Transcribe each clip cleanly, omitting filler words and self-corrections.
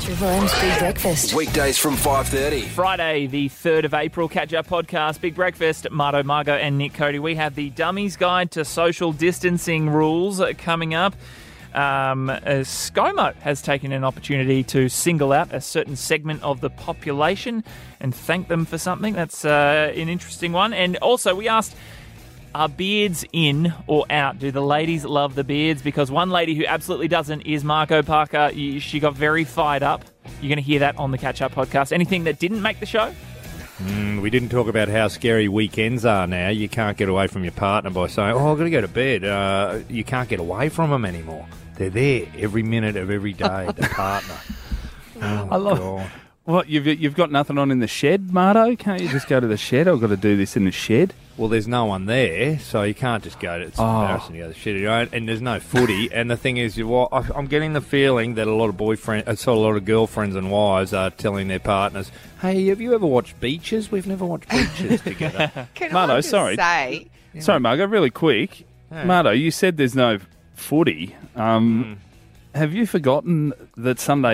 Triple M's Big Breakfast. Weekdays from 5:30. Friday, the 3rd of April, Catch Up Podcast, Big Breakfast, Marto, Margot and Nick Cody. We have the Dummies Guide to Social Distancing Rules coming up. ScoMo has taken an opportunity to single out a certain segment of the population and thank them for something. That's an interesting one. And also we asked, are beards in or out? Do the ladies love the beards? Because one lady who absolutely doesn't is Marco Parker. She got very fired up. You're going to hear that on the Catch Up Podcast. Anything that didn't make the show? We didn't talk about how scary weekends are now. You can't get away from your partner by saying, I've got to go to bed. You can't get away from them anymore. They're there every minute of every day, the partner. I love What, you've got nothing on in the shed, Marto? Can't you just go to the shed? I've got to do this in the shed. Well, there's no one there, so you can't just go to embarrassing to go to the shed, you know, and there's no footy. And the thing is, I'm getting the feeling that a lot of girlfriends and wives are telling their partners, hey, have you ever watched Beaches? We've never watched Beaches together. Marto, sorry, Margo, really quick. Yeah. Marto, you said there's no footy. Have you forgotten that Sunday,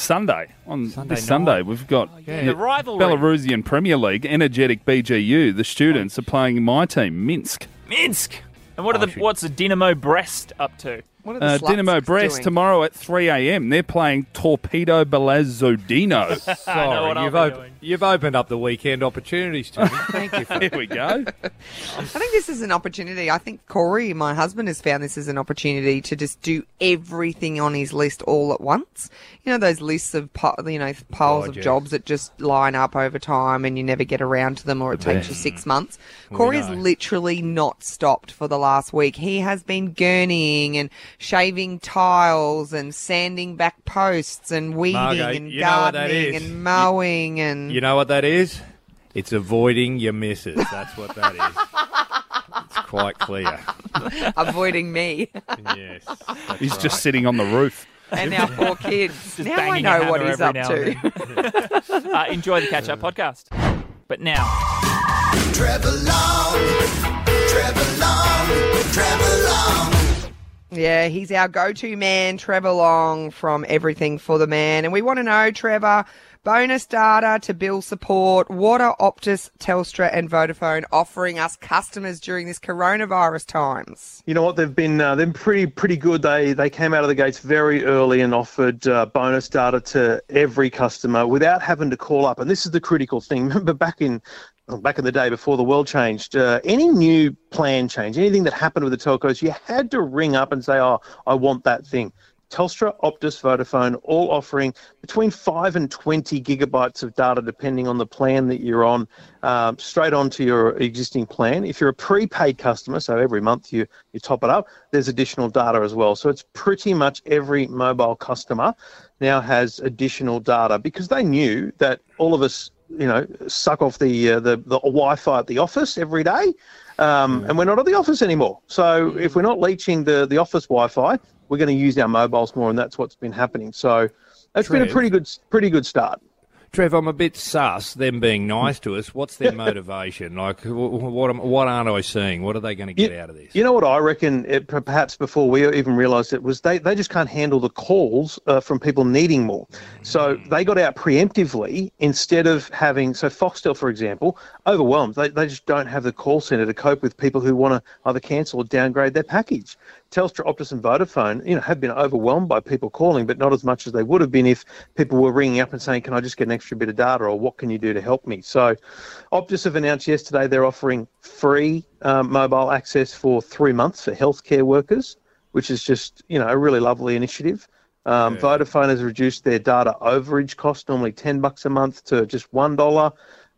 we've got The rivalry. Belarusian Premier League, energetic BGU. The students are playing my team, Minsk. Minsk! And what's the Dynamo Brest up to? What are the Dynamo Sluts Brest doing? tomorrow at 3 a.m. They're playing Torpedo Belazodino. I know what I'll be doing. You've opened up the weekend opportunities to me. Thank you for Here we go. I think this is an opportunity. I think Corey, my husband, has found this as an opportunity to just do everything on his list all at once. You know, those lists of piles of jobs that just line up over time and you never get around to them, or it takes you 6 months. Corey has literally not stopped for the last week. He has been gurneying and shaving tiles and sanding back posts and weeding Margo, and you know what that gardening is. and mowing and... You know what that is? It's avoiding your missus. That's what that is. It's quite clear. avoiding me. Yes. He's just sitting on the roof. And our 4 kids. Now I banging know a what hammer he's every up now and to. Enjoy the Catch Up Podcast. But now, Trevor Long. Yeah, he's our go-to man, Trevor Long from Everything for the Man. And we want to know, Trevor, bonus data to bill support. What are Optus, Telstra and Vodafone offering us customers during this coronavirus times? You know what? They've been pretty good. They came out of the gates very early and offered bonus data to every customer without having to call up. And this is the critical thing. Remember back in the day before the world changed, any new plan change, anything that happened with the telcos, you had to ring up and say, oh, I want that thing. Telstra, Optus, Vodafone, all offering between 5 and 20 gigabytes of data, depending on the plan that you're on, straight onto your existing plan. If you're a prepaid customer, so every month you top it up, there's additional data as well. So it's pretty much every mobile customer now has additional data, because they knew that all of us, suck off the Wi-Fi at the office every day, and we're not at the office anymore. So if we're not leeching the office Wi-Fi, we're going to use our mobiles more, and that's what's been happening. So that's been a pretty good start. Trev, I'm a bit sus, them being nice to us. What's their motivation? Like, what aren't I seeing? What are they going to get out of this? You know what I reckon, perhaps before we even realised it, was they just can't handle the calls from people needing more. So they got out preemptively instead of having, so Foxtel, for example, overwhelmed. They just don't have the call centre to cope with people who want to either cancel or downgrade their package. Telstra, Optus and Vodafone, have been overwhelmed by people calling, but not as much as they would have been if people were ringing up and saying, can I just get an extra bit of data, or what can you do to help me? So Optus have announced yesterday they're offering free mobile access for 3 months for healthcare workers, which is just, a really lovely initiative. Vodafone has reduced their data overage cost, normally $10 a month, to just $1.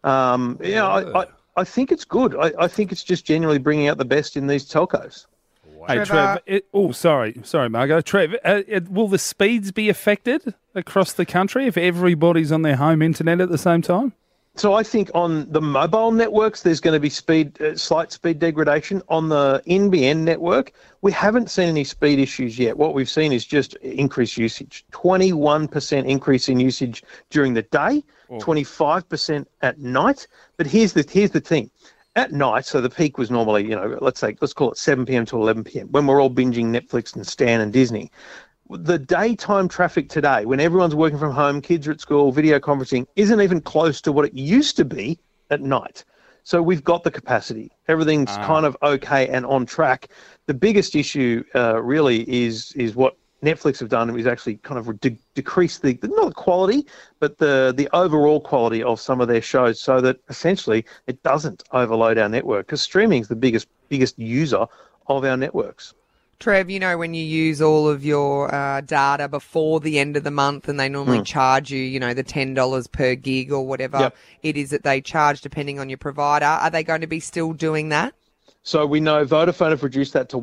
I think it's good. I think it's just genuinely bringing out the best in these telcos. Hey, Trev. Sorry, Margo. Trev, will the speeds be affected across the country if everybody's on their home internet at the same time? So I think on the mobile networks, there's going to be slight speed degradation. On the NBN network, we haven't seen any speed issues yet. What we've seen is just increased usage. 21% increase in usage during the day, 25% at night. But here's the thing. At night, so the peak was normally, let's call it 7 p.m. to 11 p.m. when we're all binging Netflix and Stan and Disney. the daytime traffic today, when everyone's working from home, kids are at school, video conferencing, isn't even close to what it used to be at night. So we've got the capacity. Everything's kind of okay and on track. The biggest issue really is what Netflix have done is actually kind of decrease the not the quality, but the overall quality of some of their shows, so that essentially it doesn't overload our network, because streaming is the biggest user of our networks. Trev, you know, when you use all of your data before the end of the month, and they normally charge you, the $10 per gig or whatever it is that they charge depending on your provider, are they going to be still doing that? So we know Vodafone have reduced that to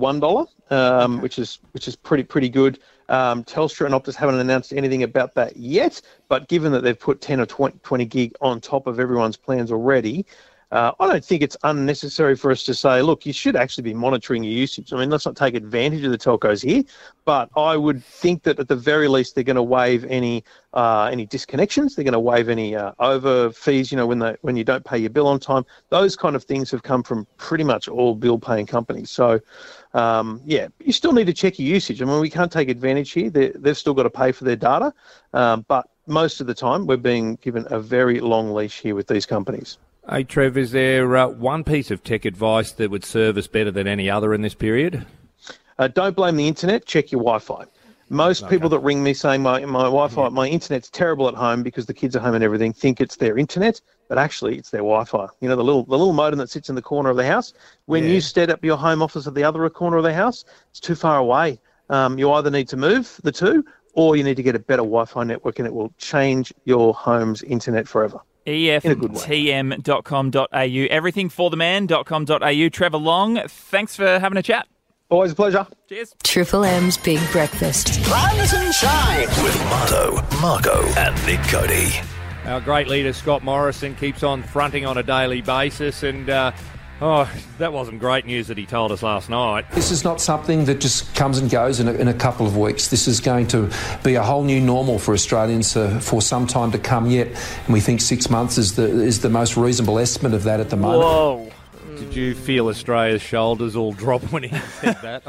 $1, which is pretty good. Telstra and Optus haven't announced anything about that yet, but given that they've put 10 or 20 gig on top of everyone's plans already, I don't think it's unnecessary for us to say, look, you should actually be monitoring your usage. I mean, let's not take advantage of the telcos here, but I would think that at the very least they're going to waive any disconnections. They're going to waive any over fees, when you don't pay your bill on time. Those kind of things have come from pretty much all bill-paying companies. So, you still need to check your usage. I mean, we can't take advantage here. They've still got to pay for their data, but most of the time we're being given a very long leash here with these companies. Hey, Trev, is there one piece of tech advice that would serve us better than any other in this period? Don't blame the internet, check your Wi-Fi. Most people that ring me saying my Wi-Fi, my internet's terrible at home because the kids are home and everything, think it's their internet, but actually it's their Wi-Fi. The little modem that sits in the corner of the house. When you set up your home office at the other corner of the house, it's too far away. You either need to move the two, or you need to get a better Wi-Fi network, and it will change your home's internet forever. EFTM.com.au, everythingfortheman.com.au. Trevor Long, thanks for having a chat. Always a pleasure. Cheers. Triple M's Big Breakfast. Rise and shine with Marto, Marco and Nick Cody. Our great leader, Scott Morrison, keeps on fronting on a daily basis, and that wasn't great news that he told us last night. This is not something that just comes and goes in a couple of weeks. This is going to be a whole new normal for Australians for some time to come yet, and we think 6 months is the most reasonable estimate of that at the moment. Whoa. Did you feel Australia's shoulders all drop when he said that?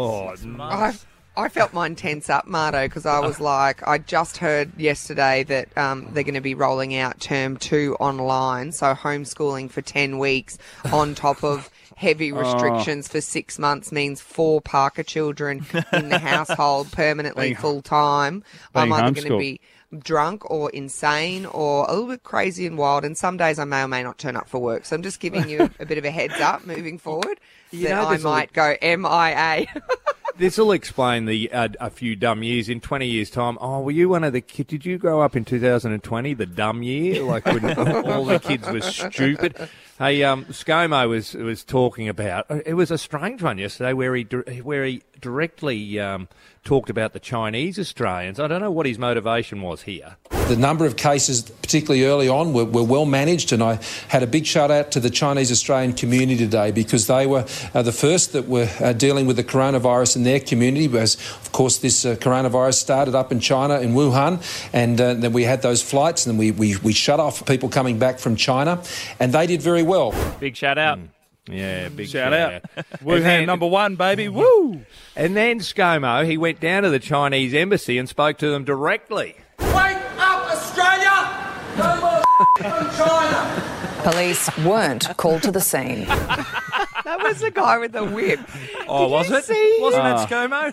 I felt mine tense up, Marto, because I was like, I just heard yesterday that they're going to be rolling out term 2 online, so homeschooling for 10 weeks on top of heavy restrictions for 6 months means 4 Parker children in the household permanently full-time. I'm either going to be drunk or insane or a little bit crazy and wild, and some days I may or may not turn up for work. So I'm just giving you a bit of a heads up moving forward that I might go MIA. This will explain a few dumb years. In 20 years' time, were you one of the kids? Did you grow up in 2020, the dumb year? Like when all the kids were stupid? Hey, ScoMo was talking about, it was a strange one yesterday where he directly talked about the Chinese Australians. I don't know what his motivation was here. The number of cases, particularly early on, were well managed, and I had a big shout out to the Chinese Australian community today, because they were the first that were dealing with the coronavirus in their community. Because, of course, this coronavirus started up in China, in Wuhan, and then we had those flights, and we shut off people coming back from China, and they did very well. Big shout out. Yeah, big shout out. Wuhan number 1, baby. Woo! And then ScoMo, he went down to the Chinese embassy and spoke to them directly. Wake up, Australia! No more from China! Police weren't called to the scene. That was the guy with the whip. Oh, was it? See? Wasn't that ScoMo?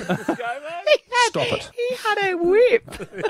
Stop it. He had a whip.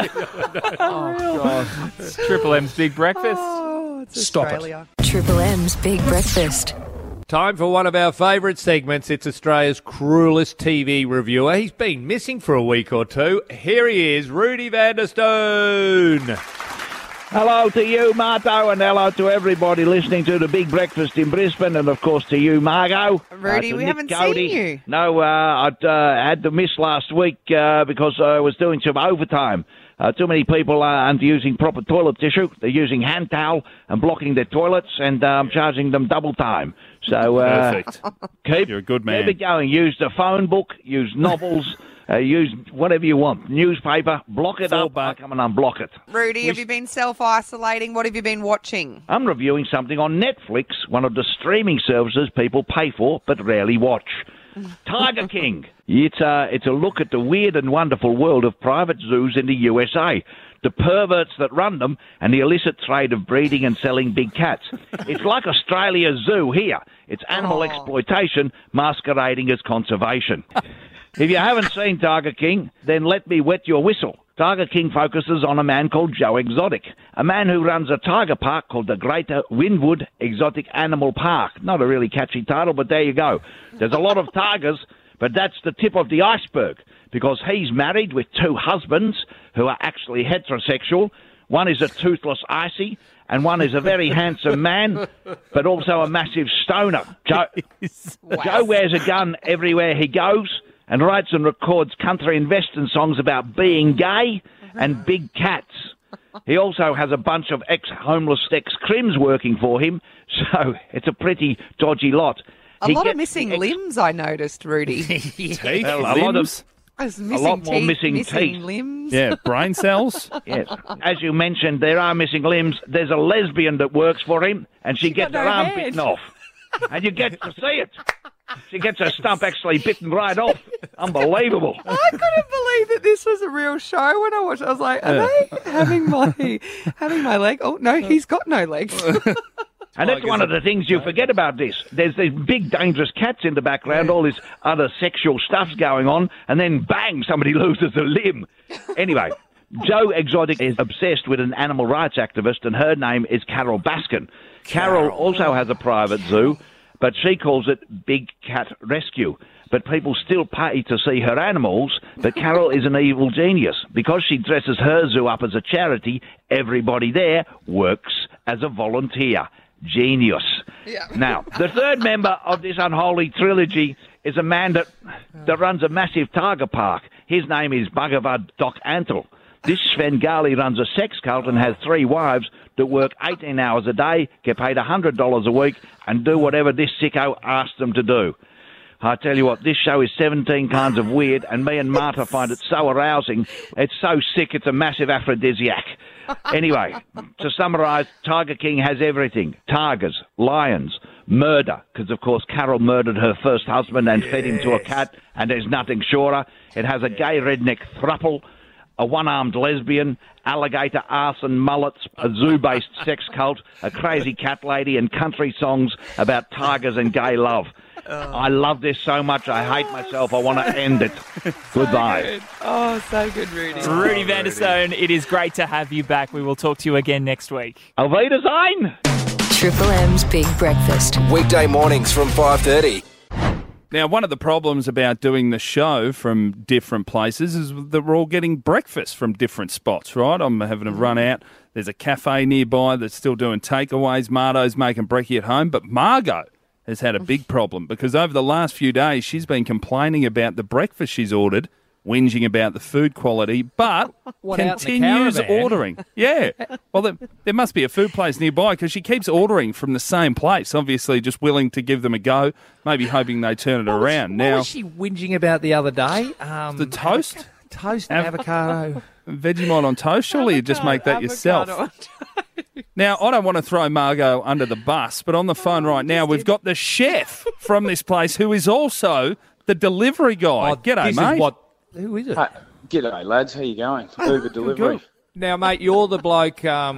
God. It's Triple M's Big Breakfast. Oh, it's Stop Australia. Triple M's Big Breakfast. Time for one of our favourite segments. It's Australia's cruelest TV reviewer. He's been missing for a week or two. Here he is, Rudy van der Stone. Hello to you, Marto, and hello to everybody listening to the Big Breakfast in Brisbane, and of course to you, Margot. Rudy, to we Nick haven't Cody. seen you. No, I'd had to miss last week because I was doing some overtime. Too many people aren't using proper toilet tissue. They're using hand towel and blocking their toilets, and I'm charging them double time. So Perfect. You're a good man. Keep it going. Use the phone book. Use novels. Use whatever you want. Newspaper. Block it up. I'll come and unblock it. Rudy, have you been self-isolating? What have you been watching? I'm reviewing something on Netflix, one of the streaming services people pay for but rarely watch. Tiger King. It's a look at the weird and wonderful world of private zoos in the USA, the perverts that run them, and the illicit trade of breeding and selling big cats. It's like Australia's zoo here. It's animal exploitation masquerading as conservation. If you haven't seen Tiger King, then let me wet your whistle. Tiger King focuses on a man called Joe Exotic, a man who runs a tiger park called the Greater Wynwood Exotic Animal Park. Not a really catchy title, but there you go. There's a lot of tigers, but that's the tip of the iceberg, because he's married with 2 husbands who are actually heterosexual. One is a toothless icy, and one is a very handsome man, but also a massive stoner. Joe wears a gun everywhere he goes, and writes and records country and western songs about being gay and big cats. He also has a bunch of ex-homeless ex-crims working for him, so it's a pretty dodgy lot. A lot of missing limbs, I noticed, Rudy. Teeth, A limbs. lot more missing teeth. Limbs. Yeah, brain cells. Yes. As you mentioned, there are missing limbs. There's a lesbian that works for him, and she gets her arm bitten off. And you get to see it. She gets her stump actually bitten right off. Unbelievable. I couldn't believe that this was a real show when I watched it. I was like, are they having my leg? Oh, no, he's got no legs. And that's one of the things you forget about this. There's these big, dangerous cats in the background, all this other sexual stuff's going on, and then bang, somebody loses a limb. Anyway, Joe Exotic is obsessed with an animal rights activist, and her name is Carol Baskin. Carol also has a private zoo, but she calls it Big Cat Rescue. But people still pay to see her animals, but Carol is an evil genius. Because she dresses her zoo up as a charity, everybody there works as a volunteer. Genius. Yeah. Now, the third member of this unholy trilogy is a man that runs a massive tiger park. His name is Bhagavad Doc Antle. This Svengali runs a sex cult and has 3 wives that work 18 hours a day, get paid $100 a week, and do whatever this sicko asks them to do. I tell you what, this show is 17 kinds of weird, and me and Marta find it so arousing. It's so sick, it's a massive aphrodisiac. Anyway, to summarise, Tiger King has everything. Tigers, lions, murder, because, of course, Carol murdered her first husband and fed him to a cat, and there's nothing surer. It has a gay redneck thruple, a one-armed lesbian, alligator arson mullets, a zoo-based sex cult, a crazy cat lady, and country songs about tigers and gay love. I love this so much, I hate myself. I want to end it. Goodbye. Good. Oh, so good, Rudy. Rudy Vanderstone, it is great to have you back. We will talk to you again next week. Auf Wiedersehen. Triple M's Big Breakfast. Weekday mornings from 5:30. Now, one of the problems about doing the show from different places is that we're all getting breakfast from different spots, right? I'm having a run out. There's a cafe nearby that's still doing takeaways. Marto's making brekkie at home. But Margot has had a big problem because over the last few days, she's been complaining about the breakfast she's ordered, whinging about the food quality, but continues ordering. Yeah. Well, there must be a food place nearby because she keeps ordering from the same place, obviously just willing to give them a go, maybe hoping they turn it around. What was she whinging about the other day? The toast? Toast and avocado. Vegemite on toast? Surely you just make that yourself. Now, I don't want to throw Margot under the bus, but on the phone right now, we've got the chef from this place who is also the delivery guy. G'day, mate. Who is it? G'day, lads. How you going? Uber delivery. Good. Now, mate, you're the bloke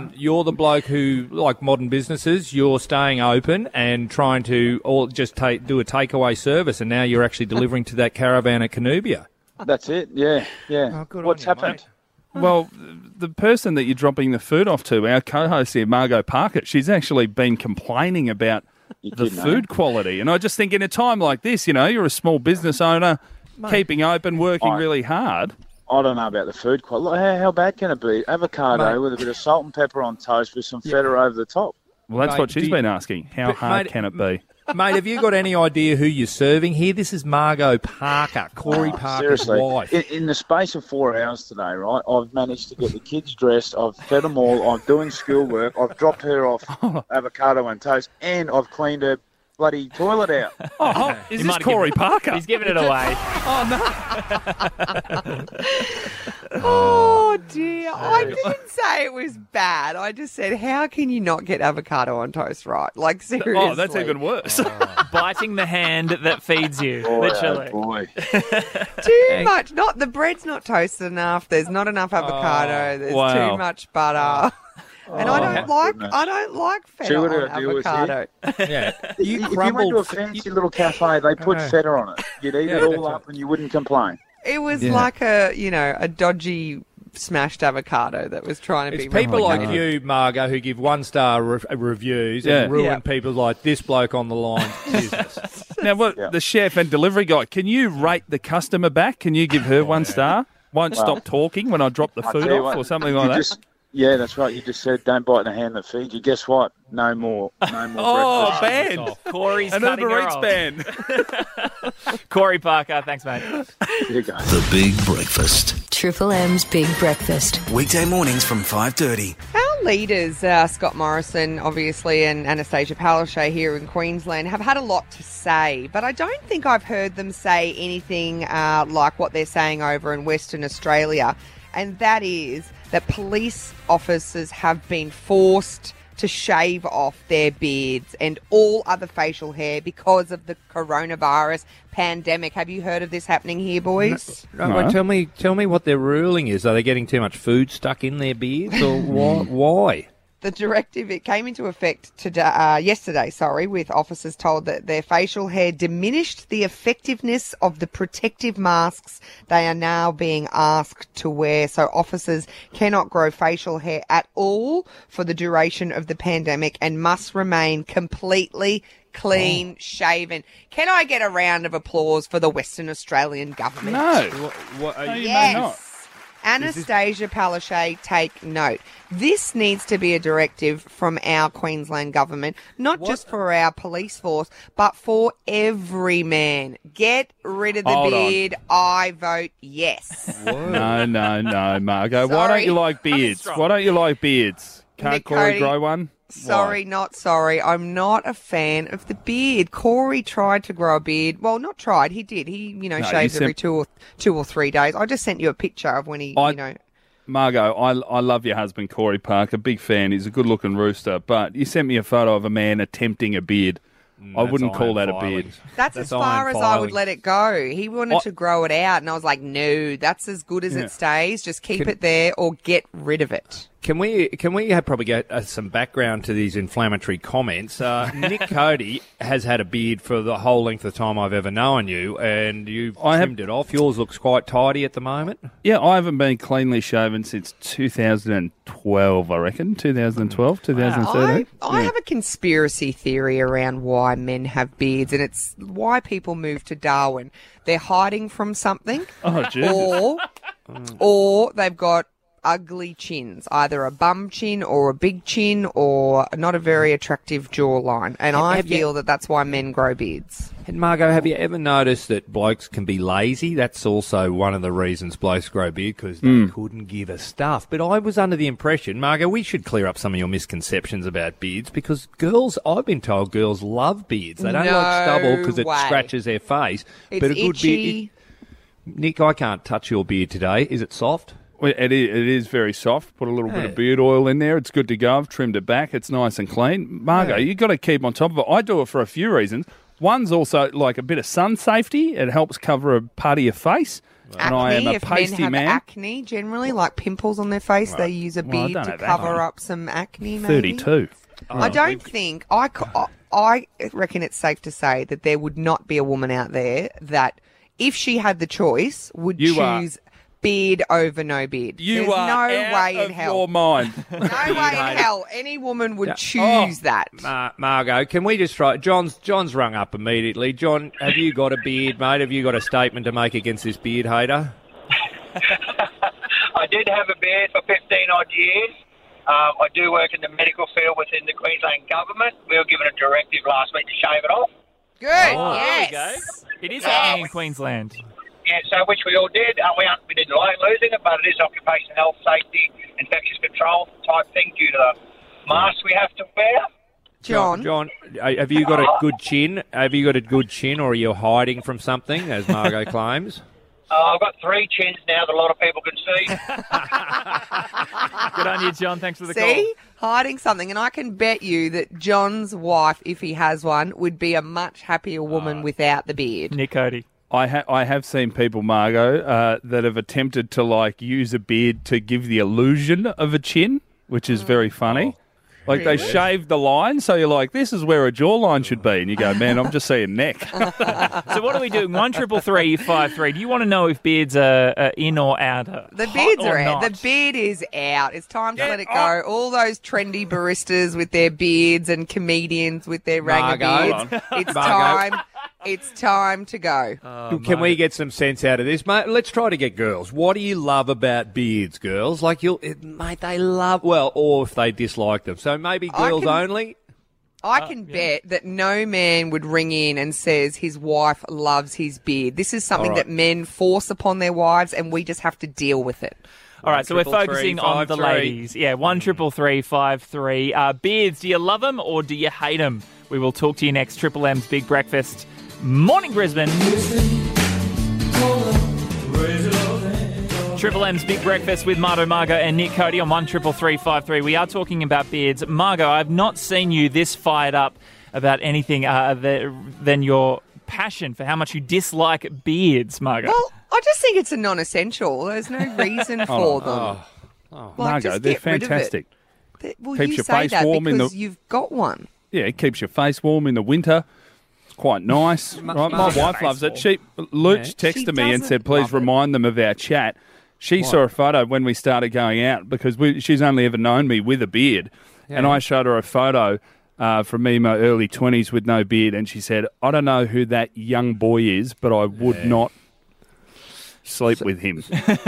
who, like modern businesses, you're staying open and trying to do a takeaway service, and now you're actually delivering to that caravan at Canubia. That's it. Yeah. Oh, good What's on you, happened? Mate. Well, the person that you're dropping the food off to, our co-host here, Margot Parker, she's actually been complaining about the food quality. And I just think in a time like this, you're a small business owner, keeping open, working really hard. I don't know about the food quality. How bad can it be? Avocado with a bit of salt and pepper on toast with some feta over the top. Well, that's what she's been asking. How hard can it be? Mate, have you got any idea who you're serving here? This is Margot Parker, Corey Parker's wife. In the space of 4 hours today, right, I've managed to get the kids dressed, I've fed them all, I'm doing schoolwork, I've dropped her off avocado and toast, and I've cleaned her bloody toilet out. Oh, is He this might have Corey given- Parker? He's giving it away. Oh dear! I didn't say it was bad. I just said, how can you not get avocado on toast right? Like seriously. Oh, that's even worse. Biting the hand that feeds you, Boy, literally. oh boy. Too much. Not the bread's not toasted enough. There's not enough avocado. There's wow. too much butter. And I don't like feta See what on I deal with avocado. Yeah. If you went to a fancy little cafe, they put feta on it. You'd eat it all up and you wouldn't complain. It was like a dodgy smashed avocado that was trying to It's be people like replicated. you, Margot, who give one-star reviews and ruin people like this bloke on the line business. Now, the chef and delivery guy, can you rate the customer back? Can you give her 1 star? Won't stop talking when I drop the I'll food tell you off what, or something like that? Yeah, that's right. You just said don't bite the hand that feeds you. Guess what? No more. Oh, breakfast. banned. Corey's An cutting Uber her Eats off. ban. Corey Parker, thanks, mate. There you go. The Big Breakfast. Triple M's Big Breakfast. Weekday mornings from 5:30. Our leaders, Scott Morrison, obviously, and Anastasia Palaszczuk here in Queensland, have had a lot to say, but I don't think I've heard them say anything like what they're saying over in Western Australia, and that is that police officers have been forced to shave off their beards and all other facial hair because of the coronavirus pandemic. Have you heard of this happening here, boys? No. Well, tell me what their ruling is. Are they getting too much food stuck in their beards, or why? The directive, it came into effect yesterday, with officers told that their facial hair diminished the effectiveness of the protective masks they are now being asked to wear. So officers cannot grow facial hair at all for the duration of the pandemic and must remain completely clean shaven. Can I get a round of applause for the Western Australian government? No. You may not. Anastasia Palaszczuk, take note. This needs to be a directive from our Queensland government, not just for our police force, but for every man. Get rid of the beard. I vote yes. No, Margot. Why don't you like beards? Why don't you like beards? Can't Nick Corey Cody, grow one? Sorry, not sorry. I'm not a fan of the beard. Corey tried to grow a beard. Well, not tried. He did. He, shaves every 2 or 3 days. I just sent you a picture of when he, Margot, I love your husband, Corey Parker. Big fan. He's a good-looking rooster. But you sent me a photo of a man attempting a beard. I wouldn't call that a beard. That's as far as I would let it go. He wanted to grow it out, and I was like, no, that's as good as it stays. Just keep it there or get rid of it. Can we probably get some background to these inflammatory comments? Nick Cody has had a beard for the whole length of time I've ever known you, and you've trimmed it off. Yours looks quite tidy at the moment. Yeah, I haven't been cleanly shaven since 2012, I reckon. 2012, 2013. I have a conspiracy theory around why men have beards, and it's why people move to Darwin. They're hiding from something, or they've got ugly chins, either a bum chin or a big chin or not a very attractive jawline. And I feel that that's why men grow beards. And Margot, have you ever noticed that blokes can be lazy? That's also one of the reasons blokes grow beard, because they couldn't give a stuff. But I was under the impression, Margot, we should clear up some of your misconceptions about beards, because I've been told girls love beards. They don't like stubble because it scratches their face. It's but a good itchy. beard. Nick, I can't touch your beard today. Is it soft? Well, it is very soft. Put a little bit of beard oil in there. It's good to go. I've trimmed it back. It's nice and clean. Margot, you've got to keep on top of it. I do it for a few reasons. One's also like a bit of sun safety. It helps cover a part of your face. And I am a pasty men have acne, generally, like pimples on their face, they use a beard to cover up some acne, maybe. 32. I don't think... I reckon it's safe to say that there would not be a woman out there that, if she had the choice, would choose beard over no beard. There's no out way of in hell. your mind. No way in hell. Any woman would choose that. Margot, can we just try... John's rung up immediately. John, have you got a beard, mate? Have you got a statement to make against this beard hater? I did have a beard for 15-odd years. I do work in the medical field within the Queensland government. We were given a directive last week to shave it off. Good, yes. There we go. It is happening in Queensland. Yeah, so which we all did. We didn't like losing it, but it is occupational health, safety, infectious control type thing due to the masks we have to wear. John. John, have you got a good chin? Have you got a good chin, or are you hiding from something, as Margot claims? I've got 3 chins now that a lot of people can see. Good on you, John. Thanks for the call. See? Hiding something. And I can bet you that John's wife, if he has one, would be a much happier woman without the beard. Nick Cody. I have seen people, Margot, that have attempted to use a beard to give the illusion of a chin, which is very funny. They shave the line, so you're like, this is where a jawline should be. And you go, man, I'm just seeing neck. So what are we doing? 133353. Do you want to know if beards are in or out? The beards are out. Not? The beard is out. It's time to let it go. All those trendy baristas with their beards and comedians with their ranger beards. It's time. It's time to go. Can we get some sense out of this, mate? Let's try to get girls. What do you love about beards, girls? Mate, they love, or if they dislike them. So maybe girls only? I can bet that no man would ring in and says his wife loves his beard. This is something that men force upon their wives, and we just have to deal with it. All right, so we're focusing on the ladies. Yeah, 133353. Beards, do you love them or do you hate them? We will talk to you next. Triple M's Big Breakfast. Morning, Brisbane. Triple M's Big Breakfast with Marto, Margot and Nick Cody on 133353. We are talking about beards. Margot, I've not seen you this fired up about anything than your passion for how much you dislike beards, Margot. Well, I just think it's a non-essential. There's no reason for them. Margot, they're fantastic. Well, keeps you your say face that warm because you've got one. Yeah, it keeps your face warm in the winter. It's quite nice. Right? My wife loves it. Luch texted me and said, please remind them of our chat. She saw a photo when we started going out because she's only ever known me with a beard. Yeah. And I showed her a photo from me in my early 20s with no beard. And she said, I don't know who that young boy is, but I would not sleep with him.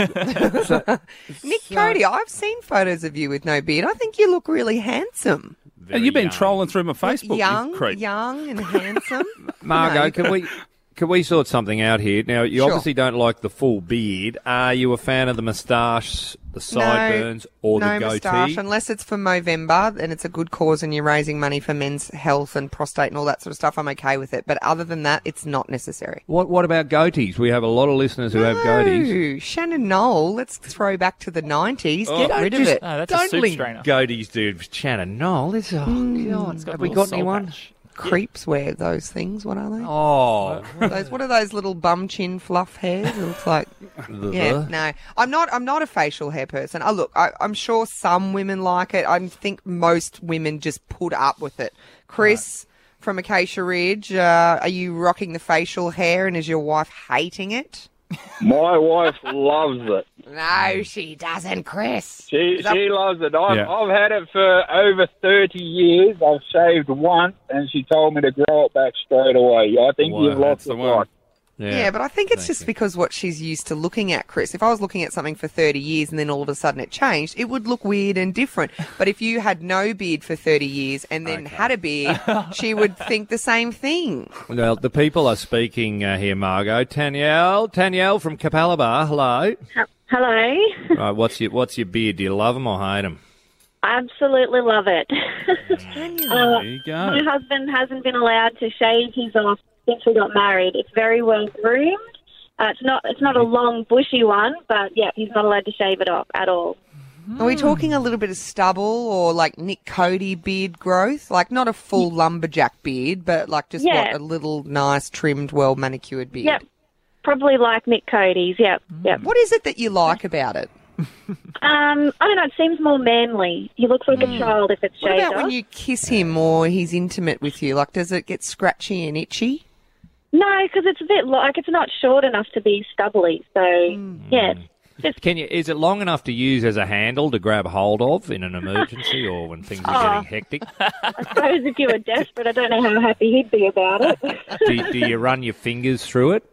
Nick Cody, I've seen photos of you with no beard. I think you look really handsome. You've been trolling through my Facebook. Young and handsome. Margot, can we sort something out here? Now, you obviously don't like the full beard. Are you a fan of the moustache, the sideburns, or the goatee? No moustache, unless it's for Movember and it's a good cause and you're raising money for men's health and prostate and all that sort of stuff. I'm okay with it. But other than that, it's not necessary. What about goatees? We have a lot of listeners who have goatees. Shannon Knoll, let's throw back to the 90s. Get rid of it. Oh, that's a soup strainer. Goatees, dude. Shannon Knoll. God. Have we got anyone? Creeps wear those things. What are they? Oh, what are those little bum chin fluff hairs? It looks like. Yeah, no, I'm not a facial hair person. I'm sure some women like it. I think most women just put up with it. Chris from Acacia Ridge, are you rocking the facial hair, and is your wife hating it? My wife loves it. No, she doesn't, Chris. She loves it. I've had it for over 30 years. I've shaved once, and she told me to grow it back straight away. I think you've lost the one. Yeah, but I think it's just because what she's used to looking at, Chris. If I was looking at something for 30 years and then all of a sudden it changed, it would look weird and different. But if you had no beard for 30 years and then had a beard, she would think the same thing. Well, the people are speaking here, Margot. Tanielle from Capalaba, hello. Hello. What's your beard? Do you love them or hate them? I absolutely love it. There you go. My husband hasn't been allowed to shave his off since we got married. It's very well groomed. It's not a long bushy one, but yeah, he's not allowed to shave it off at all. Are we talking a little bit of stubble or like Nick Cody beard growth? Like not a full lumberjack beard, but like just a little nice trimmed, well manicured beard? Yep, probably like Nick Cody's. Yep. What is it that you like about it? I don't know. It seems more manly. He looks like a child if it's shaved off. What about when you kiss him or he's intimate with you? Like, does it get scratchy and itchy? No, because it's a bit it's not short enough to be stubbly. So yeah. Is it long enough to use as a handle to grab hold of in an emergency or when things are getting hectic? I suppose if you were desperate, I don't know how happy he'd be about it. Do you run your fingers through it?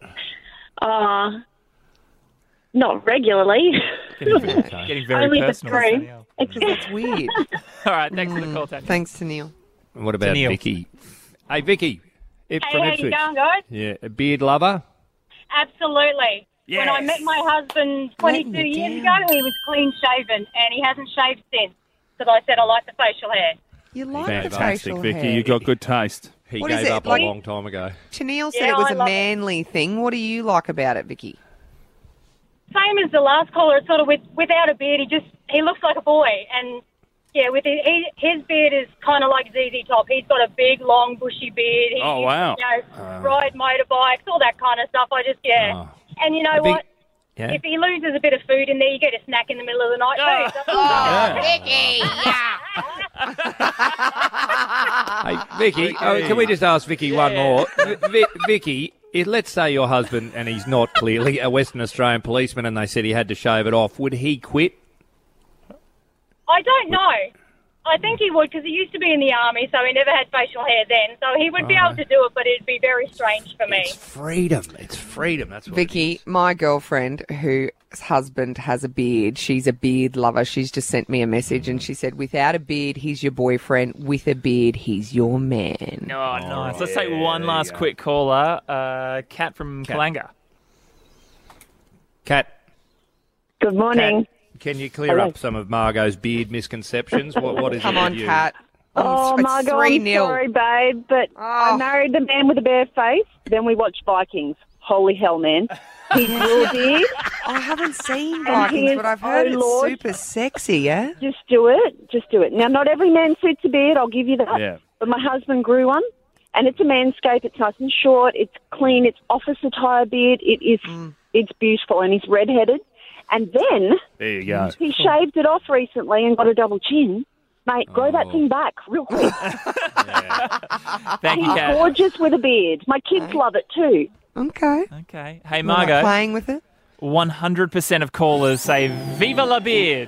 Not regularly. Getting very personal. That's weird. All right, thanks for the call, Tanya. Thanks to Neil. And what about Vicky? Hey, Vicky. Hey, how you going, guys? Yeah, a beard lover? Absolutely. Yes. When I met my husband 22 years ago, he was clean shaven, and he hasn't shaved since. So I said I like the facial hair. You like the Fantastic, facial Vicky. hair. You got good taste. He What is gave it, up like- a long time ago. Chanel said Yeah, it was I a love it. manly thing. What do you like about it, Vicky? Same as the last caller. It's sort of without a beard. He looks like a boy, and yeah, with his beard is kind of like ZZ Top. He's got a big, long, bushy beard. He, Oh, wow. Ride motorbikes, all that kind of stuff. And you know what? Yeah. If he loses a bit of food in there, you get a snack in the middle of the night too. Hey, Vicky, can we just ask Vicky one more? Vicky, let's say your husband, and he's not clearly a Western Australian policeman, and they said he had to shave it off. Would he quit? I don't know. I think he would because he used to be in the army, so he never had facial hair then. So he would be able to do it, but it'd be very strange for me. It's freedom. It's freedom. That's what Vicky, my girlfriend, whose husband has a beard, she's a beard lover. She's just sent me a message and she said, without a beard, he's your boyfriend. With a beard, he's your man. Oh, nice. Let's take one last quick caller. Kat from Kalanga. Kat. Good morning. Can you clear up some of Margot's beard misconceptions? What is Come it on, with you? Kat. Oh, It's Margot, I'm 3-0. sorry, babe, but I married the man with a bare face. Then we watched Vikings. Holy hell, man. He grew a beard. I haven't seen And Vikings, he but I've is, heard oh, it's Lord. super sexy, yeah? Just do it. Just do it. Now, not every man suits a beard, I'll give you that. Yeah. But my husband grew one, and it's a manscape. It's nice and short. It's clean. It's office attire beard. It's beautiful, and he's redheaded. And then There you go. he shaved it off recently and got a double chin. Mate, grow that thing back real quick. Thank you, He's Kat. gorgeous with a beard. My kids love it too. Okay. Okay. Hey, You're not Margot. playing with it? 100% of callers say Viva la beard.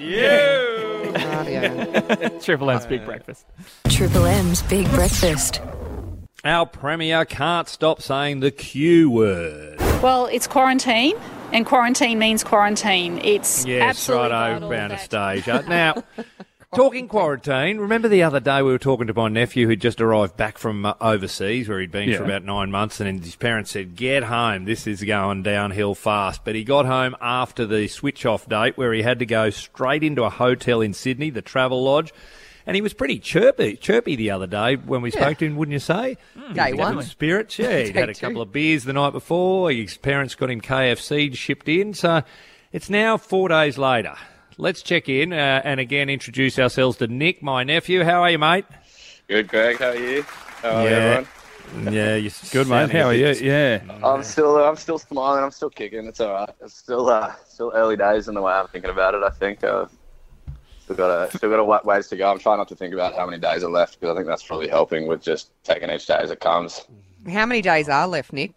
Triple M's Big Breakfast. Triple M's Big Breakfast. Our Premier can't stop saying the Q word. Well, it's quarantine, and quarantine means quarantine. It's Yes, absolutely right, vital over that- Anastasia. Now, talking quarantine, remember the other day we were talking to my nephew who'd just arrived back from overseas where he'd been for about 9 months, and his parents said, get home, this is going downhill fast. But he got home after the switch-off date where he had to go straight into a hotel in Sydney, the Travel Lodge. And he was pretty chirpy the other day when we spoke to him, wouldn't you say? Day He'd one. had spirits, yeah. He'd had a couple of beers the night before. His parents got him KFC shipped in. So it's now 4 days later. Let's check in and again introduce ourselves to Nick, my nephew. How are you, mate? Good, Greg. How are you? How are everyone? Yeah, you're Good, mate. How are you? Yeah. I'm still smiling. I'm still kicking. It's all right. It's still early days in the way I'm thinking about it. I think still got a ways to go. I'm trying not to think about how many days are left because I think that's probably helping with just taking each day as it comes. How many days are left, Nick?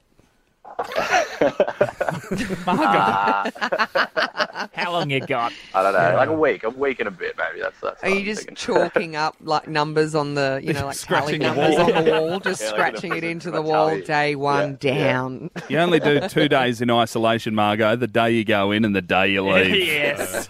How long you got? I don't know, like a week and a bit maybe. That's Are you just chalking up like numbers on the, like Scratching tally the numbers wall. on the wall, just Yeah, like scratching the it into physics the of a wall, tally. day one down. You only do 2 days in isolation, Margot. The day you go in and the day you leave. Yes.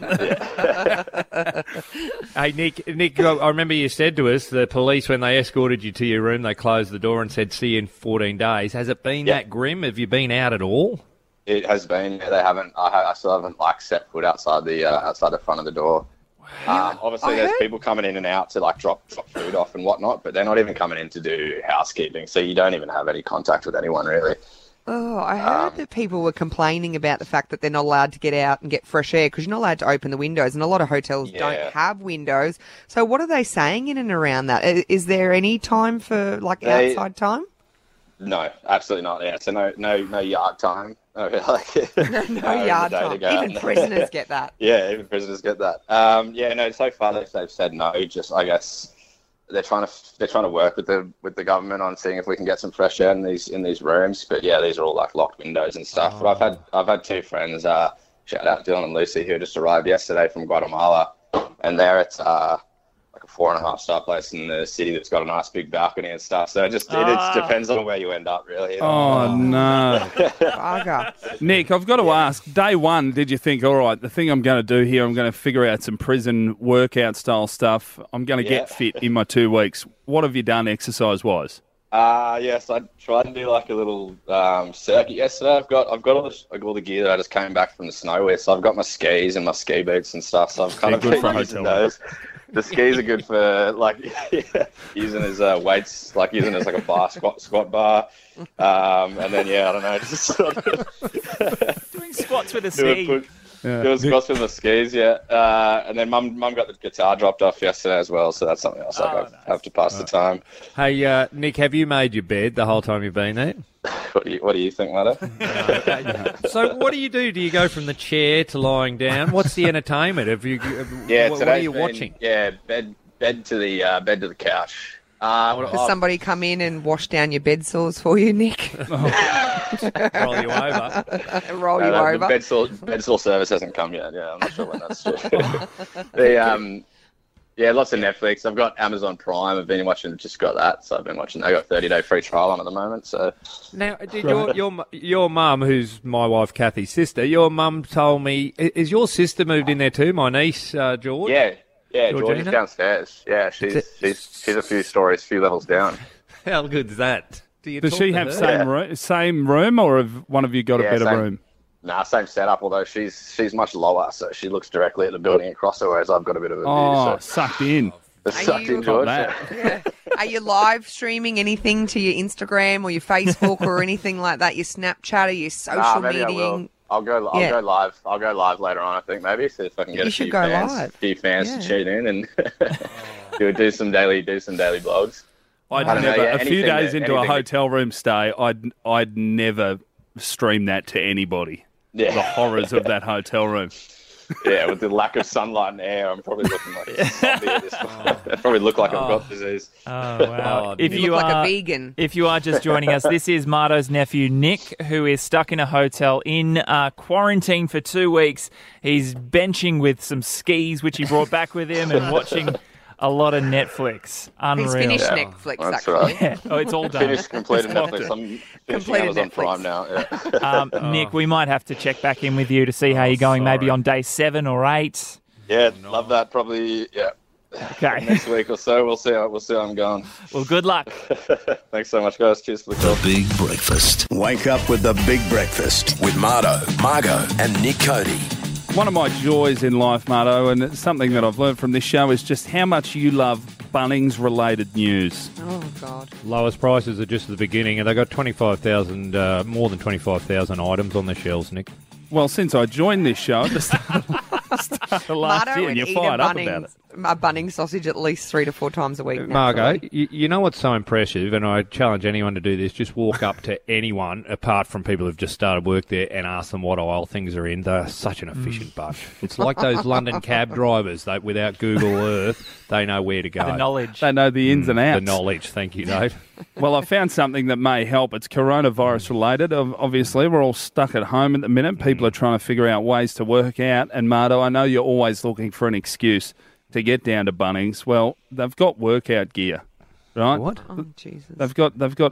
Hey, Nick, I remember you said to us, the police, when they escorted you to your room, they closed the door and said, see you in 14 days. Has it been that grim? Have you been out at all? It has been. Yeah, they haven't. I still haven't set foot outside the front of the door. Obviously, there's people coming in and out to drop food off and whatnot, but they're not even coming in to do housekeeping, so you don't even have any contact with anyone really. Oh, I heard that people were complaining about the fact that they're not allowed to get out and get fresh air because you're not allowed to open the windows, and a lot of hotels don't have windows. So what are they saying in and around that? Is there any time for outside time? No, absolutely not. Yeah, so no yard time. No yard time. Even prisoners get that. Yeah, even prisoners get that. So far they've said no. Just I guess they're trying to work with the government on seeing if we can get some fresh air in these rooms. But yeah, these are all locked windows and stuff. But I've had two friends, shout out Dylan and Lucy, who just arrived yesterday from Guatemala, and they're at a 4.5-star place in the city that's got a nice big balcony and stuff. So it depends on where you end up, really. Oh, no. Bugger. Nick, I've got to ask, day one, did you think, all right, the thing I'm going to do here, I'm going to figure out some prison workout style stuff. I'm going to get fit in my 2 weeks. What have you done exercise-wise? Yes, I tried to do a little circuit yesterday. I've got all the gear that I just came back from the snow with. So I've got my skis and my ski boots and stuff. So I've kind of been using those. The skis are good for using as weights, using as a bar squat bar, and then I don't know, just sort of doing squats with a ski. Doing squats with the skis, and then Mum got the guitar dropped off yesterday as well, so that's something else I have to pass the time. Hey, Nick, have you made your bed the whole time you've been there? What do you think, Matto? So what do? Do you go from the chair to lying down? What's the entertainment? What are you watching? Yeah, bed to the couch. Has somebody come in and wash down your bed sores for you, Nick? Roll you over. Roll you over. The bed sore service hasn't come yet. Yeah, I'm not sure when that's due. Lots of Netflix. I've got Amazon Prime. I've been watching. Just got that, so I've been watching. I got 30-day free trial on at the moment. So now, did your mum, who's my wife Kathy's sister, your mum told me, is your sister moved in there too? My niece George. Yeah, George is downstairs. Yeah, she's a few levels down. How good's that? Does she have same room, or have one of you got a better room? Nah, same setup. Although she's much lower, so she looks directly at the building across her, whereas I've got a bit of a view. Sucked in. Sucked in, George. Are you live streaming anything to your Instagram or your Facebook or anything like that? Your Snapchat or your social media? I'll go live. I'll go live later on, I think, maybe, see if I can get a few fans to tune in and do some daily blogs. A few days into a hotel room stay, I'd never stream that to anybody. Yeah. The horrors of that hotel room. Yeah, with the lack of sunlight and air, I'm probably looking like a zombie at this point. I probably look like I've got disease. Oh, wow. If you look like a vegan. If you are just joining us, this is Marto's nephew, Nick, who is stuck in a hotel in quarantine for 2 weeks. He's benching with some skis, which he brought back with him, and watching a lot of Netflix. Unreal. He's finished Netflix, actually. Right. Yeah. Oh, it's all done. Completed Netflix. I'm finishing Amazon Prime now. Yeah. Nick, we might have to check back in with you to see how you're going, maybe on day 7 or 8. Yeah, love that. Probably, Okay. Next week or so, we'll see how I'm going. Well, good luck. Thanks so much, guys. Cheers for the call. The Big Breakfast. Wake up with the Big Breakfast with Marto, Margo, and Nick Cody. One of my joys in life, Marto, and it's something that I've learned from this show, is just how much you love Bunnings-related news. Oh, God. Lowest prices are just at the beginning, and they've got 25,000, more than 25,000 items on the shelves, Nick. Well, since I joined this show at the start of last year, and you're fired up about it. A Bunnings sausage at least 3 to 4 times a week. Margo, you know what's so impressive, and I challenge anyone to do this, just walk up to anyone, apart from people who've just started work there, and ask them what aisle things are in. They're such an efficient bunch. It's like those London cab drivers. Without Google Earth, they know where to go. The knowledge. They know the ins and outs. The knowledge. Thank you, Dave. Well, I found something that may help. It's coronavirus related. Obviously, we're all stuck at home at the minute. People are trying to figure out ways to work out. And Marto, I know you're always looking for an excuse to get down to Bunnings. Well, they've got workout gear, right? What? Oh, Jesus. They've got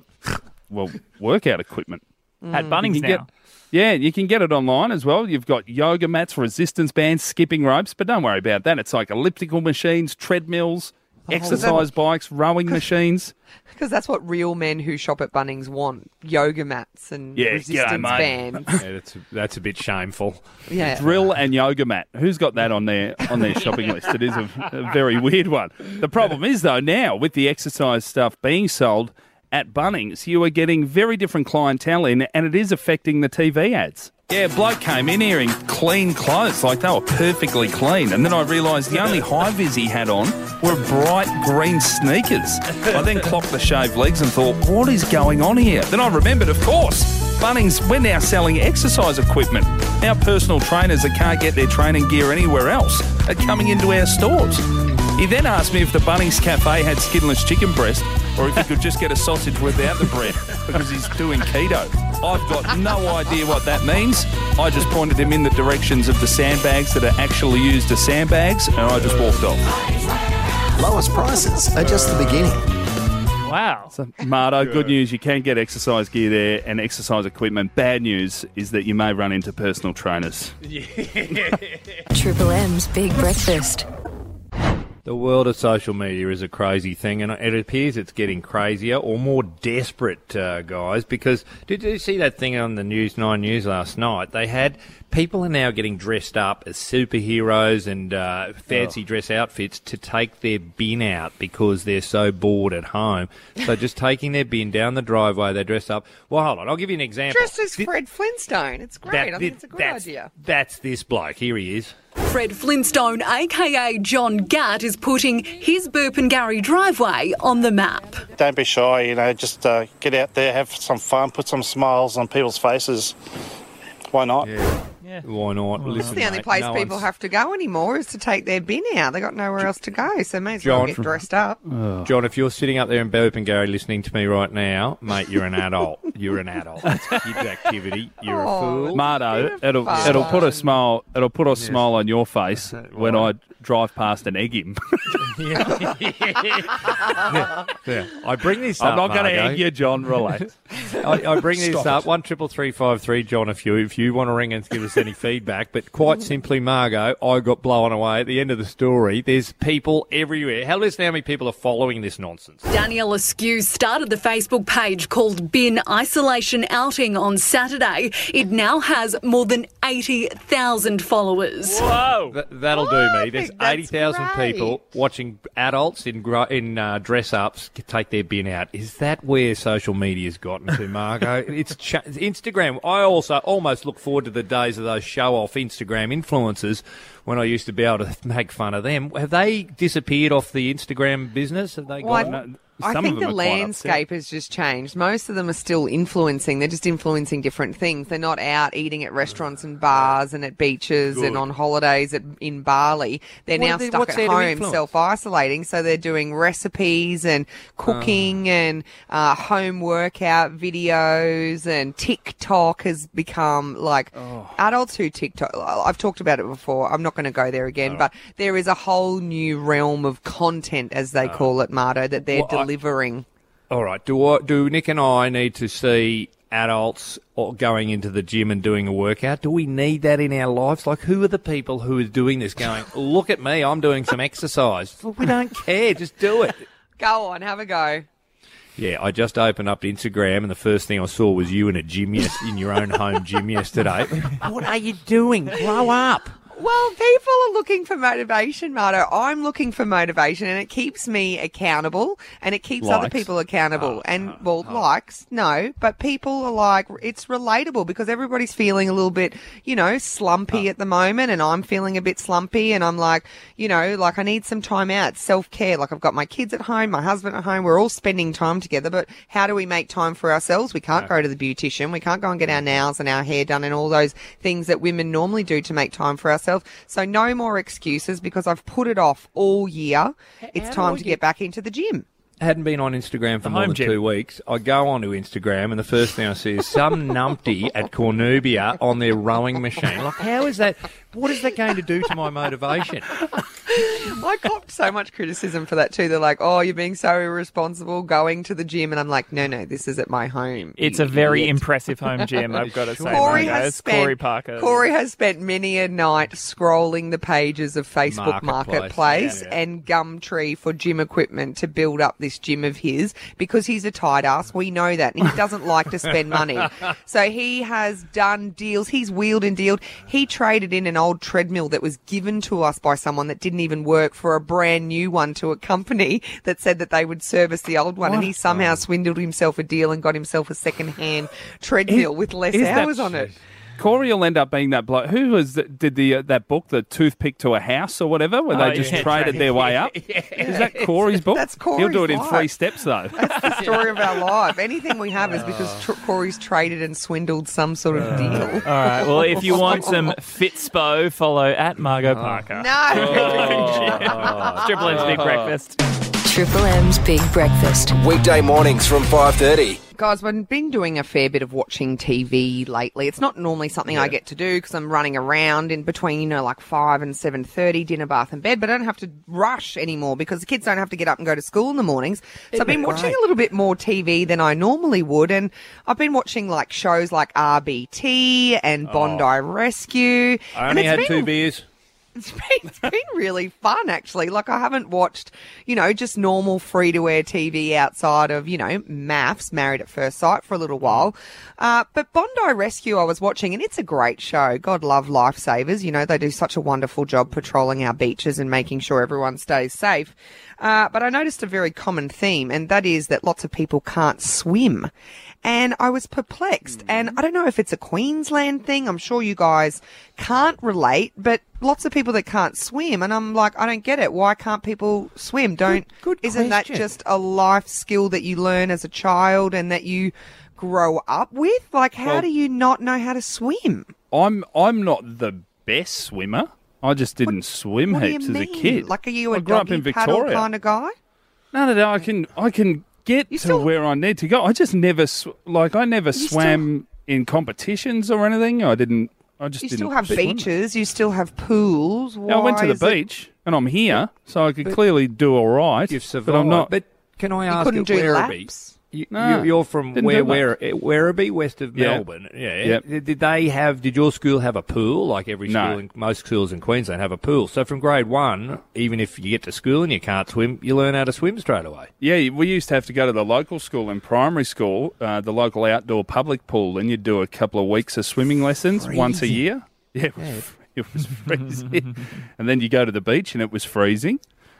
workout equipment. At Bunnings now. You can get it online as well. You've got yoga mats, resistance bands, skipping ropes, but don't worry about that. It's like elliptical machines, treadmills, exercise bikes, rowing machines. Because that's what real men who shop at Bunnings want. Yoga mats and resistance bands. Yeah, that's a bit shameful. Yeah. Drill and yoga mat. Who's got that on their shopping list? It is a very weird one. The problem is, though, now with the exercise stuff being sold at Bunnings, you are getting very different clientele in, and it is affecting the TV ads. Yeah, bloke came in here in clean clothes, like they were perfectly clean. And then I realised the only high-vis he had on were bright green sneakers. I then clocked the shaved legs and thought, what is going on here? Then I remembered, of course, Bunnings, we're now selling exercise equipment. Our personal trainers that can't get their training gear anywhere else are coming into our stores. He then asked me if the Bunnings Cafe had skinless chicken breast or if he could just get a sausage without the bread because he's doing keto. I've got no idea what that means. I just pointed him in the directions of the sandbags that are actually used as sandbags, and I just walked off. Lowest prices are just the beginning. Wow. So, Marto, good news, you can get exercise gear there and exercise equipment. Bad news is that you may run into personal trainers. Triple M's Big Breakfast. The world of social media is a crazy thing, and it appears it's getting crazier or more desperate, guys, because did you see that thing on the News 9 News last night? They had people are now getting dressed up as superheroes and fancy dress outfits to take their bin out because they're so bored at home. So just taking their bin down the driveway, they dress up. Well, hold on, I'll give you an example. Dressed as Fred Flintstone. It's great. I think it's a good idea. That's this bloke. Here he is. Fred Flintstone, a.k.a. John Gatt, is putting his Burpengary driveway on the map. Don't be shy, just get out there, have some fun, put some smiles on people's faces. Why not? Yeah. Why not? Well, it's the only place people have to go anymore is to take their bin out. They got nowhere else to go, so may as well get dressed up. John, if you're sitting up there in Burpengary listening to me right now, mate, you're an adult. You're an adult. It's a kid's activity. You're a fool. Marto, it'll put a smile. It'll put a smile on your face when I drive past and egg him. Yeah. I bring this up. I'm not going to egg you, John. Relax. I bring this up 133353, John. If you want to ring and give us any feedback, but quite simply, Margot, I got blown away at the end of the story. There's people everywhere. Listen how many people are following this nonsense. Danielle Askew started the Facebook page called Bin Isolation Outing on Saturday. It now has more than 80,000 followers. Whoa! That'll do me. There's 80,000 people watching adults in dress-ups take their bin out. Is that where social media's gotten to, Margot? It's Instagram. I also almost look forward to the days of those show-off Instagram influencers when I used to be able to make fun of them. Have they disappeared off the Instagram business? Have they gone? I think the landscape has just changed. Most of them are still influencing. They're just influencing different things. They're not out eating at restaurants and bars and at beaches and on holidays in Bali. They're now stuck at home self-isolating. So they're doing recipes and cooking and home workout videos, and TikTok has become like adults who TikTok. I've talked about it before. I'm not going to go there again, but there is a whole new realm of content, as they call it, Marto, that they're delivering. All right. Do Nick and I need to see adults going into the gym and doing a workout? Do we need that in our lives? Like, who are the people who are doing this going, look at me, I'm doing some exercise? Well, we don't care. Just do it. Go on, have a go. Yeah, I just opened up Instagram and the first thing I saw was you in a gym in your own home gym yesterday. What are you doing? Grow up. Well, people are looking for motivation, Marto. I'm looking for motivation, and it keeps me accountable, and it keeps other people accountable. Likes, no, but people are like, it's relatable because everybody's feeling a little bit, slumpy at the moment, and I'm feeling a bit slumpy, and I'm like, I need some time out, self-care. Like, I've got my kids at home, my husband at home, we're all spending time together, but how do we make time for ourselves? We can't go to the beautician, we can't go and get our nails and our hair done and all those things that women normally do to make time for ourselves. So no more excuses because I've put it off all year. It's time to get back into the gym. Hadn't been on Instagram for more than 2 weeks. I go onto Instagram and the first thing I see is some numpty at Cornubia on their rowing machine. Like, how is that? What is that going to do to my motivation? I copped so much criticism for that too. They're like, oh, you're being so irresponsible going to the gym. And I'm like, no, this is at my home. It's a very impressive home gym, I've got to say. Corey Parker. Corey has spent many a night scrolling the pages of Facebook Marketplace and Gumtree for gym equipment to build up this gym of his because he's a tight ass. We know that. And he doesn't like to spend money. So he has done deals. He's wheeled and dealed. He traded in an old treadmill that was given to us by someone that didn't even work for a brand new one to a company that said that they would service the old one. And he somehow swindled himself a deal and got himself a second-hand treadmill with less hours on it. Corey will end up being that bloke. Who did that book, The Toothpick to a House or whatever, where they just traded their way up? Is that Corey's book? That's Corey's He'll do it in life. 3 steps, though. That's the story of our life. Anything we have is because Corey's traded and swindled some sort of deal. All right. Well, if you want some Fitspo, follow at Margot Parker. No. Triple M's Big Breakfast. Triple M's Big Breakfast. Weekday mornings from 5:30. Guys, I've been doing a fair bit of watching TV lately. It's not normally something I get to do because I'm running around in between, like 5 and 7:30, dinner, bath and bed, but I don't have to rush anymore because the kids don't have to get up and go to school in the mornings. So I've been watching a little bit more TV than I normally would, and I've been watching like shows like RBT and Bondi Rescue. I only had 2 beers. It's been really fun, actually. Like, I haven't watched, just normal free-to-air TV outside of, MAFS, Married at First Sight, for a little while. But Bondi Rescue I was watching, and it's a great show. God love lifesavers. They do such a wonderful job patrolling our beaches and making sure everyone stays safe. But I noticed a very common theme, and that is that lots of people can't swim. And I was perplexed. And I don't know if it's a Queensland thing. I'm sure you guys can't relate, but lots of people that can't swim. And I'm like, I don't get it. Why can't people swim? Isn't that just a life skill that you learn as a child and that you grow up with? Like, how do you not know how to swim? I'm not the best swimmer. I just didn't swim heaps as a kid. Like, are you a doggy paddle kind of guy? No. I can get to where I need to go. I just never swam in competitions or anything. I didn't. You still have beaches. You still have pools. I went to the beach, and I'm here, so I could clearly do all right. You've survived. But I'm not. But can I ask? You couldn't do laps? You're from Werribee, west of Melbourne. Yeah. Yep. Did your school have a pool? Like every school, most schools in Queensland have a pool. So from grade 1, even if you get to school and you can't swim, you learn how to swim straight away. Yeah, we used to have to go to the local school in primary school, the local outdoor public pool, and you'd do a couple of weeks of swimming lessons once a year. Yeah, it was freezing. And then you go to the beach and it was freezing.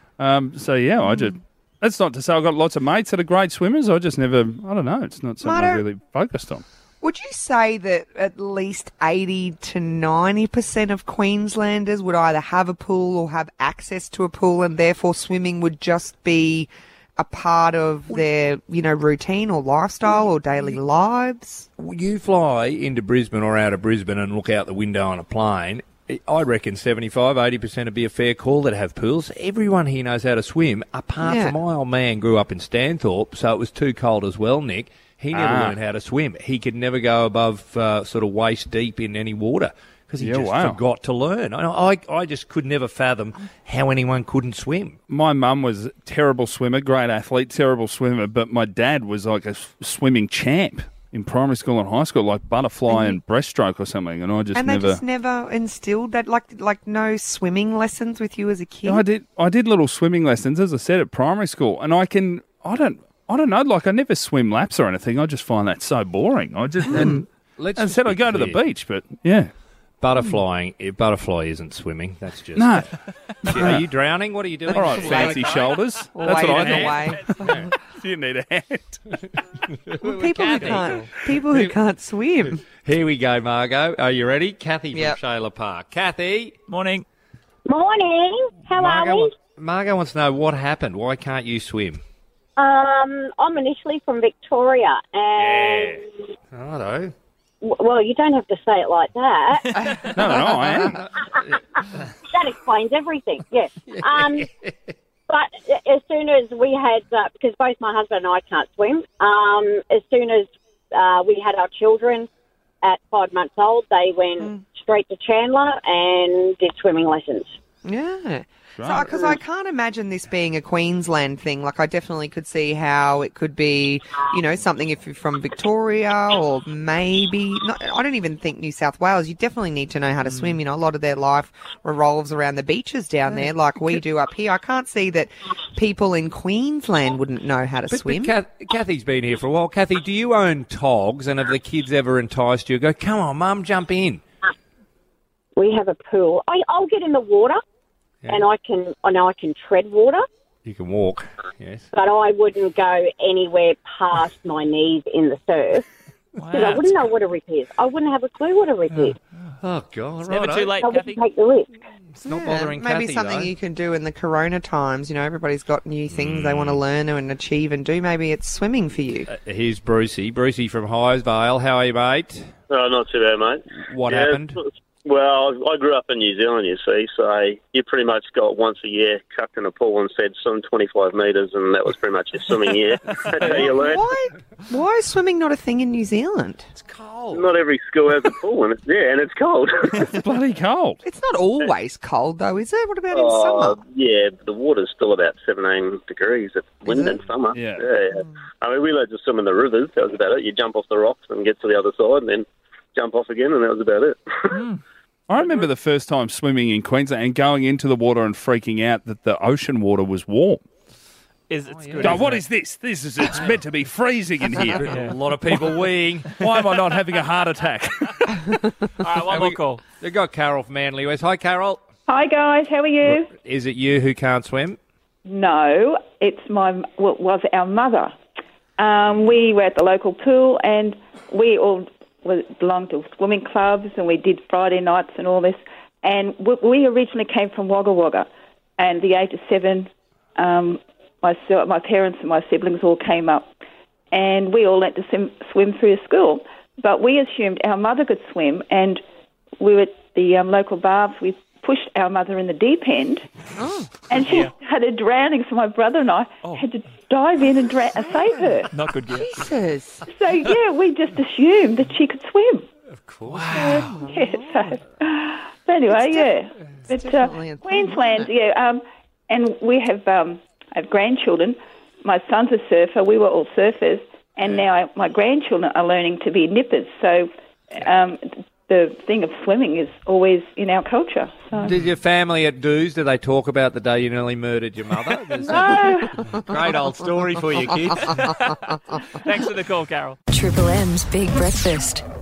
I just... That's not to say I've got lots of mates that are great swimmers. I just never, I don't know, it's not something I really focused on. Would you say that at least 80 to 90% of Queenslanders would either have a pool or have access to a pool, and therefore swimming would just be a part of their, routine or lifestyle or daily lives? You fly into Brisbane or out of Brisbane and look out the window on a plane, I reckon 75-80% would be a fair call that have pools. Everyone here knows how to swim, apart from my old man grew up in Stanthorpe, so it was too cold as well, Nick. He never learned how to swim. He could never go above sort of waist deep in any water because he forgot to learn. I just could never fathom how anyone couldn't swim. My mum was a terrible swimmer, great athlete, terrible swimmer, but my dad was like a swimming champ in primary school and high school, like butterfly and breaststroke or something, and I just never... And they just never instilled that, like no swimming lessons with you as a kid? Yeah, I did little swimming lessons, as I said, at primary school, and I don't know, like I never swim laps or anything. I just find that so boring. I just... And said I go to the beach, but yeah. Butterfly isn't swimming. That's just... No. Are you drowning? What are you doing? All right, fancy shoulders. That's what I do. You need a hand. People who can't swim. Here we go, Margot. Are you ready? Kathy from Shayla Park. Kathy. Morning. Morning. How are we? Margot wants to know what happened. Why can't you swim? I'm initially from Victoria, and... Righto. Well, you don't have to say it like that. No, I am. That explains everything, yes. But as soon as we had, because both my husband and I can't swim, as soon as we had our children at 5 months old, they went straight to Chandler and did swimming lessons. Yeah. Because I can't imagine this being a Queensland thing. Like, I definitely could see how it could be, something if you're from Victoria or maybe... I don't even think New South Wales. You definitely need to know how to swim. A lot of their life revolves around the beaches down there like we do up here. I can't see that people in Queensland wouldn't know how to swim. But Kathy's been here for a while. Kathy, do you own togs, and have the kids ever enticed you? Go, come on, Mum, jump in. We have a pool. I'll get in the water. Yeah. And I know I can tread water. You can walk, yes. But I wouldn't go anywhere past my knees in the surf because I wouldn't know what a rip is. I wouldn't have a clue what a rip is. Oh, God. It's never too late, I Kathy. wouldn't take the risk. It's not bothering Kathy, maybe something you can do in the corona times. Everybody's got new things they want to learn and achieve and do. Maybe it's swimming for you. Here's Brucey. Brucey from Highsvale. How are you, mate? Not too bad, mate. What happened? Well, I grew up in New Zealand, you see, so you pretty much got once a year chucked in a pool and said swim 25 metres, and that was pretty much your swimming year. That's how you learn. Why is swimming not a thing in New Zealand? It's cold. Not every school has a pool, and it's cold. It's bloody cold. It's not always cold, though, is it? What about in summer? Yeah, the water's still about 17 degrees at wind in summer. Yeah. I mean, we learned to swim in the rivers. That was about it. You jump off the rocks and get to the other side, and then jump off again, and that was about it. I remember the first time swimming in Queensland and going into the water and freaking out that the ocean water was warm. It's good. Oh, what is this? It's meant to be freezing in here. A lot of people weeing. Why am I not having a heart attack? All right, one more call. They've got Carol from Manly West. Hi, Carol. Hi guys, how are you? Is it you who can't swim? No, it's was our mother. We were at the local pool and we all belonged to swimming clubs and we did Friday nights and all this. And we originally came from Wagga Wagga, and at the age of 7, my parents and my siblings all came up, and we all learnt to swim through school. But we assumed our mother could swim, and we were at the local baths. We pushed our mother in the deep end, and she started drowning. So my brother and I had to dive in and save her. Not good, Jesus. So yeah, we just assumed that she could swim. Of course. So anyway, but Queensland, and we have grandchildren. My son's a surfer. We were all surfers, and now my grandchildren are learning to be nippers. So the thing of swimming is always in our culture. So. Did your family at Doos, did they talk about the day you nearly murdered your mother? No. Great old story for you kids. Thanks for the call, Carol. Triple M's Big Breakfast.